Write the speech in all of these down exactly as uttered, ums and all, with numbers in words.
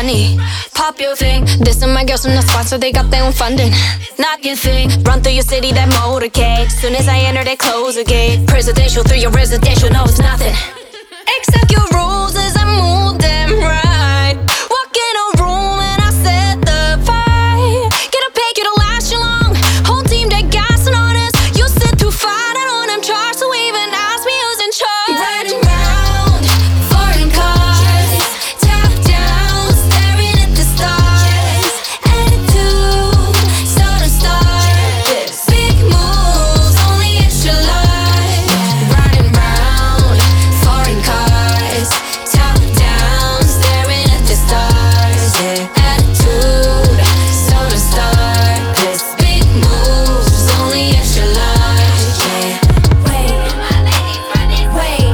money. Pop your thing. This and my girls from the spot, so they got their own funding. Not your thing. Run through your city, that motorcade. Soon as I enter, they close the gate. Presidential through your residential, no, it's nothing. Accept your rules as I move them right. Walk in a room and I set the fire. Get a pay, get a last you long. Whole team, they gassing on us. You sit too far, I don't them charge, so even ask me who's in charge. Riding round, foreign cars, top down, staring at the stars. Attitude, start to start. Big moves, only if you like. Riding round, foreign cars, top down, staring at the stars. Attitude, start to start. Big moves, only if you like. Wait, wait, wait.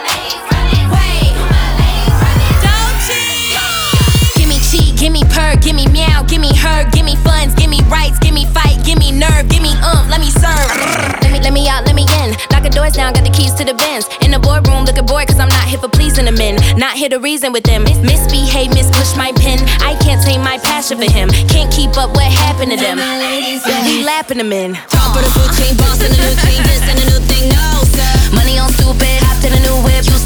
Gimme cheat, gimme purr, gimme meow, gimme her, gimme funds, gimme rights, gimme fight, gimme nerve, gimme um, let me serve. Let me, let me out, let me in. Lock the doors down, got the keys to the Benz. In the boardroom, looking bored, cause I'm not here for pleasing the men. Not here to reason with them. Misbehave, mispush my pen. I can't tame my passion for him. Can't keep up what happened to them. We lapping them in. Top of the food chain, boss in a new chain, this and a new thing, no sir. Money on stupid, hopped in a new whip. You